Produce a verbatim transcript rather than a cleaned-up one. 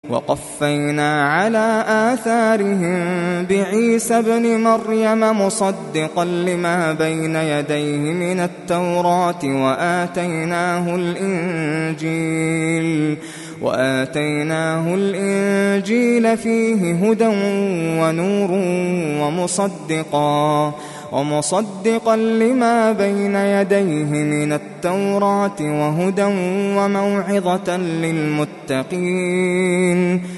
وقفينا على آثارهم بعيسى ابن مريم مصدقا لما بين يديه من التوراة وآتيناه الإنجيل وآتيناه الإنجيل فيه هدى ونور ومصدقا ومصدقا لما بين يديه من التوراة وهدى وموعظة للمتقين